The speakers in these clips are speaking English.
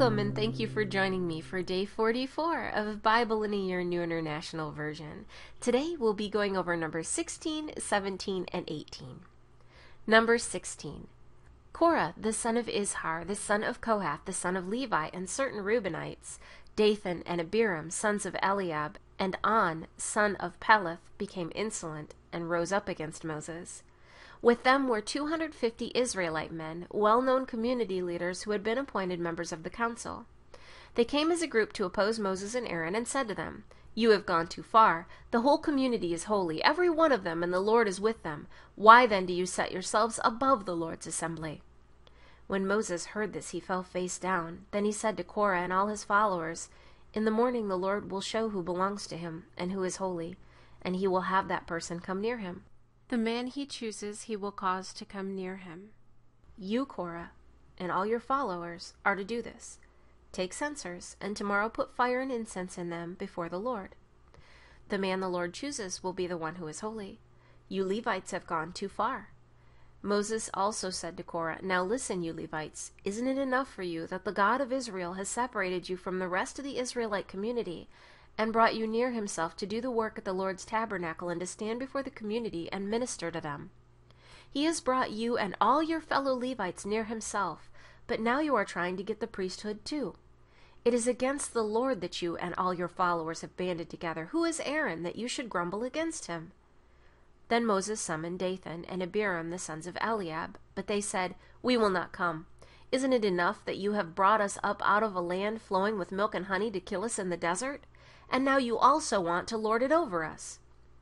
Welcome and thank you for joining me for day 44 of Bible in a Year New International Version. Today we'll be going over numbers 16, 17, and 18. Number 16. Korah, the son of Izhar, the son of Kohath, the son of Levi, and certain Reubenites, Dathan and Abiram, sons of Eliab, and On, son of Peleth, became insolent and rose up against Moses. With them were 250 Israelite men, well-known community leaders who had been appointed members of the council. They came as a group to oppose Moses and Aaron and said to them, "You have gone too far. The whole community is holy, every one of them, and the Lord is with them. Why then do you set yourselves above the Lord's assembly?" When Moses heard this, he fell face down. Then he said to Korah and all his followers, "In the morning the Lord will show who belongs to him and who is holy, and he will have that person come near him. The man he chooses he will cause to come near him. You, Korah, and all your followers are to do this. Take censers, and tomorrow put fire and incense in them before the Lord. The man the Lord chooses will be the one who is holy. You Levites have gone too far." Moses also said to Korah, "Now listen, you Levites, isn't it enough for you that the God of Israel has separated you from the rest of the Israelite community and brought you near himself to do the work at the Lord's tabernacle and to stand before the community and minister to them? He has brought you and all your fellow Levites near himself, but now you are trying to get the priesthood too. It is against the Lord that you and all your followers have banded together. Who is Aaron that you should grumble against him?" Then Moses summoned Dathan and Abiram, the sons of Eliab, but they said, "We will not come. Isn't it enough that you have brought us up out of a land flowing with milk and honey to kill us in the desert? And now you also want to lord it over us.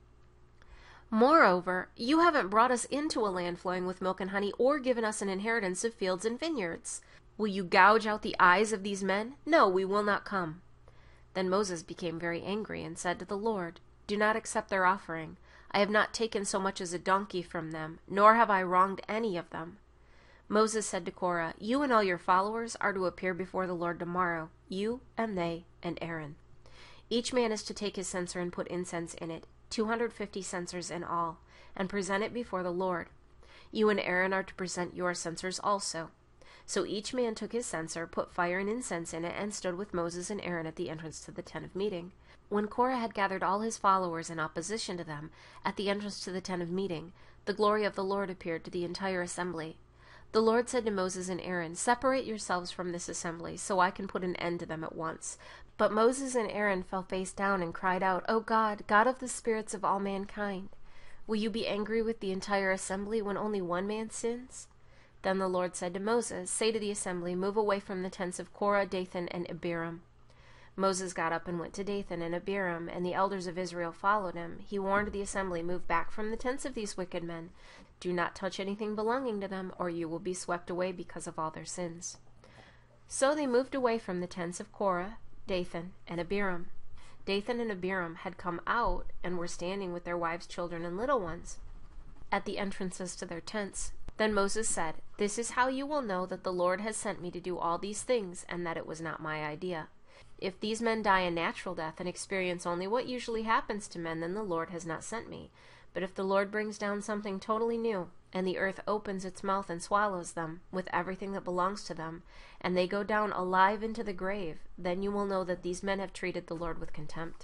Moreover, you haven't brought us into a land flowing with milk and honey or given us an inheritance of fields and vineyards. Will you gouge out the eyes of these men? No, we will not come." Then Moses became very angry and said to the Lord, "Do not accept their offering. I have not taken so much as a donkey from them, nor have I wronged any of them." Moses said to Korah, "You and all your followers are to appear before the Lord tomorrow, you and they and Aaron. Each man is to take his censer and put incense in it, 250 censers in all, and present it before the Lord. You and Aaron are to present your censers also." So each man took his censer, put fire and incense in it, and stood with Moses and Aaron at the entrance to the tent of meeting. When Korah had gathered all his followers in opposition to them at the entrance to the tent of meeting, the glory of the Lord appeared to the entire assembly. The Lord said to Moses and Aaron, "Separate yourselves from this assembly, so I can put an end to them at once." But Moses and Aaron fell face down and cried out, "O God, God of the spirits of all mankind, will you be angry with the entire assembly when only one man sins?" Then the Lord said to Moses, "Say to the assembly, move away from the tents of Korah, Dathan, and Abiram." Moses got up and went to Dathan and Abiram, and the elders of Israel followed him. He warned the assembly, "Move back from the tents of these wicked men. Do not touch anything belonging to them, or you will be swept away because of all their sins." So they moved away from the tents of Korah, Dathan, and Abiram. Dathan and Abiram had come out and were standing with their wives, children, and little ones at the entrances to their tents. Then Moses said, "This is how you will know that the Lord has sent me to do all these things, and that it was not my idea. If these men die a natural death and experience only what usually happens to men, then the Lord has not sent me. But if the Lord brings down something totally new, and the earth opens its mouth and swallows them, with everything that belongs to them, and they go down alive into the grave, then you will know that these men have treated the Lord with contempt."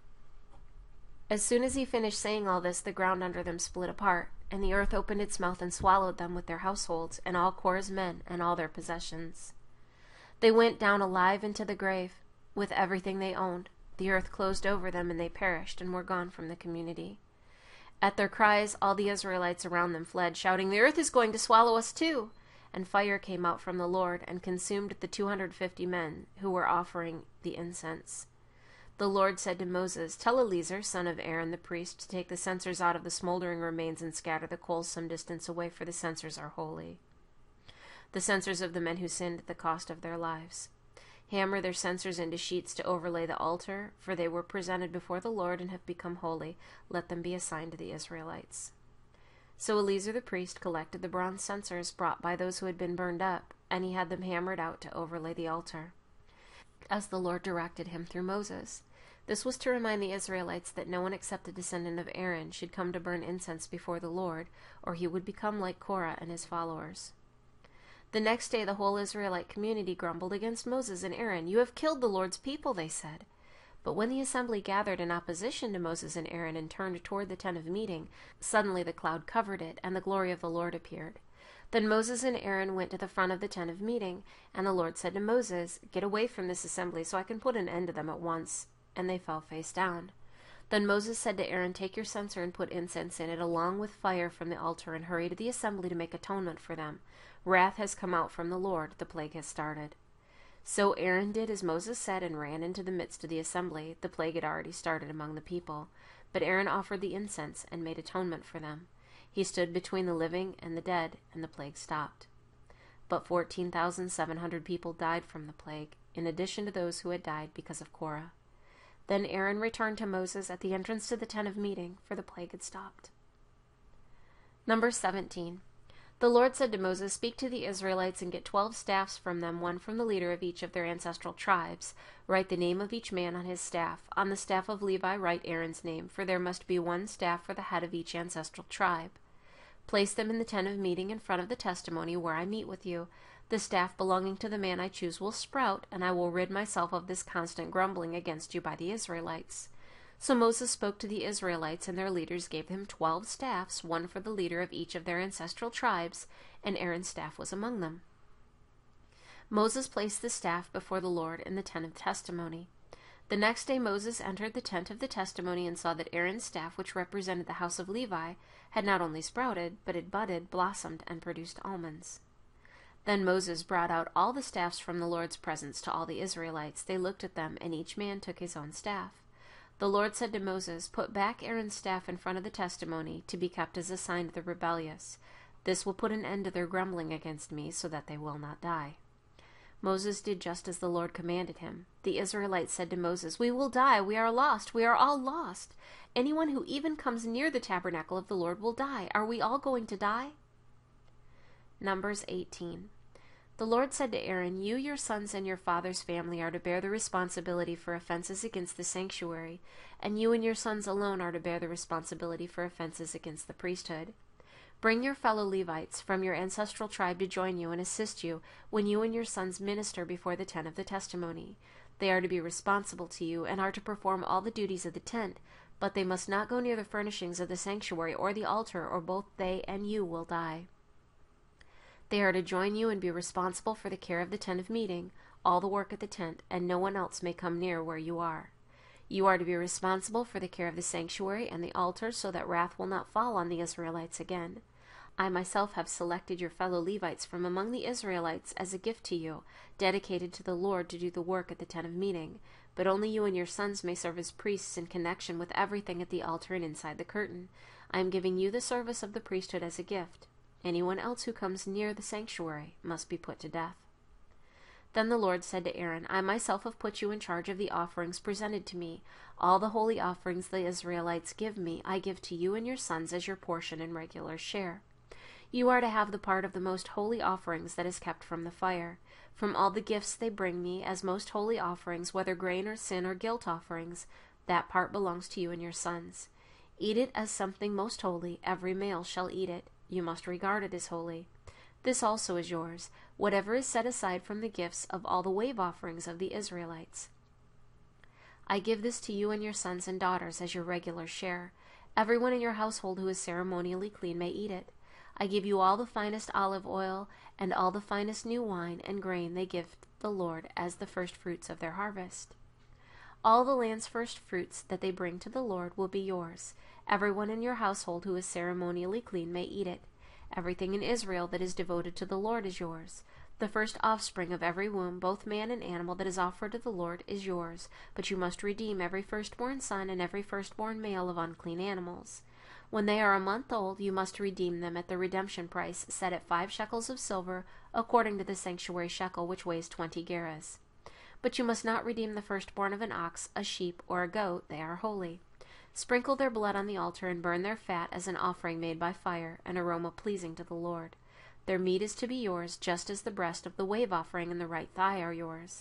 As soon as he finished saying all this, the ground under them split apart, and the earth opened its mouth and swallowed them with their households, and all Korah's men, and all their possessions. They went down alive into the grave, with everything they owned. The earth closed over them, and they perished and were gone from the community. At their cries, all the Israelites around them fled, shouting, "The earth is going to swallow us too!" And fire came out from the Lord and consumed the 250 men who were offering the incense. The Lord said to Moses, "Tell Eleazar, son of Aaron the priest, to take the censers out of the smoldering remains and scatter the coals some distance away, for the censers are holy, the censers of the men who sinned at the cost of their lives. Hammer their censers into sheets to overlay the altar, for they were presented before the Lord and have become holy. Let them be a sign to the Israelites." So Eleazar the priest collected the bronze censers brought by those who had been burned up, and he had them hammered out to overlay the altar, as the Lord directed him through Moses. This was to remind the Israelites that no one except a descendant of Aaron should come to burn incense before the Lord, or he would become like Korah and his followers. The next day the whole Israelite community grumbled against Moses and Aaron. "You have killed the Lord's people," they said. But when the assembly gathered in opposition to Moses and Aaron and turned toward the tent of meeting, suddenly the cloud covered it, and the glory of the Lord appeared. Then Moses and Aaron went to the front of the tent of meeting, and the Lord said to Moses, "Get away from this assembly so I can put an end to them at once." And they fell face down. Then Moses said to Aaron, "Take your censer and put incense in it, along with fire from the altar, and hurry to the assembly to make atonement for them. Wrath has come out from the Lord, the plague has started." So Aaron did as Moses said and ran into the midst of the assembly. The plague had already started among the people. But Aaron offered the incense and made atonement for them. He stood between the living and the dead, and the plague stopped. But 14,700 people died from the plague, in addition to those who had died because of Korah. Then Aaron returned to Moses at the entrance to the tent of meeting, for the plague had stopped. Number 17. The Lord said to Moses, "Speak to the Israelites and get 12 staffs from them, one from the leader of each of their ancestral tribes. Write the name of each man on his staff. On the staff of Levi write Aaron's name, for there must be one staff for the head of each ancestral tribe. Place them in the tent of meeting in front of the testimony where I meet with you. The staff belonging to the man I choose will sprout, and I will rid myself of this constant grumbling against you by the Israelites." So Moses spoke to the Israelites, and their leaders gave them 12 staffs, one for the leader of each of their ancestral tribes, and Aaron's staff was among them. Moses placed the staff before the Lord in the tent of testimony. The next day Moses entered the tent of the testimony and saw that Aaron's staff, which represented the house of Levi, had not only sprouted, but had budded, blossomed, and produced almonds. Then Moses brought out all the staffs from the Lord's presence to all the Israelites. They looked at them, and each man took his own staff. The Lord said to Moses, "Put back Aaron's staff in front of the testimony, to be kept as a sign to the rebellious. This will put an end to their grumbling against me, so that they will not die." Moses did just as the Lord commanded him. The Israelites said to Moses, "We will die, we are lost, we are all lost. Anyone who even comes near the tabernacle of the Lord will die. Are we all going to die?" Numbers 18. The Lord said to Aaron, "You, your sons, and your father's family are to bear the responsibility for offenses against the sanctuary, and you and your sons alone are to bear the responsibility for offenses against the priesthood. Bring your fellow Levites from your ancestral tribe to join you and assist you when you and your sons minister before the tent of the testimony. They are to be responsible to you and are to perform all the duties of the tent, but they must not go near the furnishings of the sanctuary or the altar, or both they and you will die. They are to join you and be responsible for the care of the tent of meeting, all the work at the tent, and no one else may come near where you are. You are to be responsible for the care of the sanctuary and the altar, so that wrath will not fall on the Israelites again. I myself have selected your fellow Levites from among the Israelites as a gift to you, dedicated to the Lord to do the work at the tent of meeting, but only you and your sons may serve as priests in connection with everything at the altar and inside the curtain. I am giving you the service of the priesthood as a gift. Anyone else who comes near the sanctuary must be put to death." Then the Lord said to Aaron, "I myself have put you in charge of the offerings presented to me. All the holy offerings the Israelites give me, I give to you and your sons as your portion and regular share. You are to have the part of the most holy offerings that is kept from the fire. From all the gifts they bring me as most holy offerings, whether grain or sin or guilt offerings, that part belongs to you and your sons. Eat it as something most holy. Every male shall eat it. You must regard it as holy. This also is yours, whatever is set aside from the gifts of all the wave offerings of the Israelites. I give this to you and your sons and daughters as your regular share. Everyone in your household who is ceremonially clean may eat it. I give you all the finest olive oil and all the finest new wine and grain they give the Lord as the first fruits of their harvest. All the land's first fruits that they bring to the Lord will be yours. Everyone in your household who is ceremonially clean may eat it. Everything in Israel that is devoted to the Lord is yours. The first offspring of every womb, both man and animal, that is offered to the Lord is yours, but you must redeem every firstborn son and every firstborn male of unclean animals. When they are a month old, you must redeem them at the redemption price set at 5 shekels of silver, according to the sanctuary shekel, which weighs 20 gerahs. But you must not redeem the firstborn of an ox, a sheep, or a goat. They are holy. Sprinkle their blood on the altar and burn their fat as an offering made by fire, an aroma pleasing to the Lord. Their meat is to be yours, just as the breast of the wave offering and the right thigh are yours.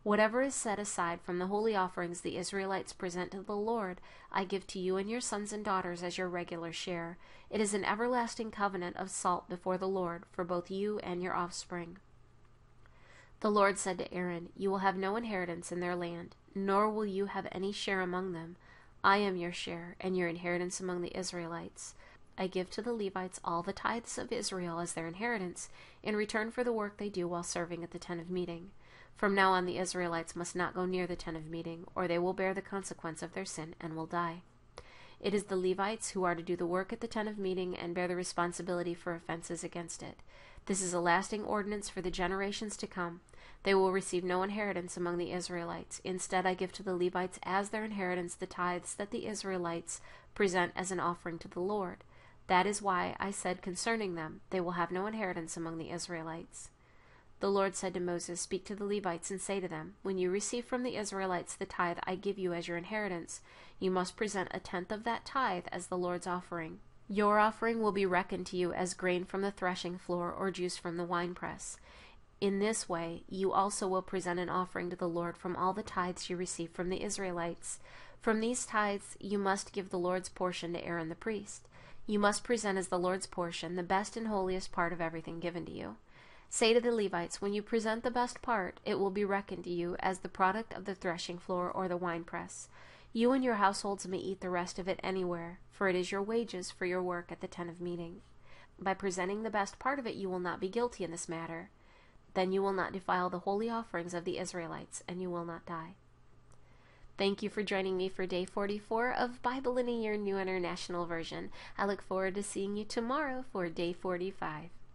Whatever is set aside from the holy offerings the Israelites present to the Lord, I give to you and your sons and daughters as your regular share. It is an everlasting covenant of salt before the Lord for both you and your offspring." The Lord said to Aaron, "You will have no inheritance in their land, nor will you have any share among them. I am your share, and your inheritance among the Israelites. I give to the Levites all the tithes of Israel as their inheritance, in return for the work they do while serving at the tent of meeting. From now on the Israelites must not go near the tent of meeting, or they will bear the consequence of their sin and will die. It is the Levites who are to do the work at the tent of meeting and bear the responsibility for offenses against it. This is a lasting ordinance for the generations to come. They will receive no inheritance among the Israelites. Instead, I give to the Levites as their inheritance the tithes that the Israelites present as an offering to the Lord. That is why I said concerning them, they will have no inheritance among the Israelites." The Lord said to Moses, "Speak to the Levites and say to them, when you receive from the Israelites the tithe I give you as your inheritance, you must present a tenth of that tithe as the Lord's offering. Your offering will be reckoned to you as grain from the threshing floor or juice from the winepress. In this way, you also will present an offering to the Lord from all the tithes you receive from the Israelites. From these tithes you must give the Lord's portion to Aaron the priest. You must present as the Lord's portion the best and holiest part of everything given to you. Say to the Levites, when you present the best part, it will be reckoned to you as the product of the threshing floor or the winepress. You and your households may eat the rest of it anywhere, for it is your wages for your work at the tent of meeting. By presenting the best part of it, you will not be guilty in this matter. Then you will not defile the holy offerings of the Israelites, and you will not die." Thank you for joining me for Day 44 of Bible in a Year New International Version. I look forward to seeing you tomorrow for Day 45.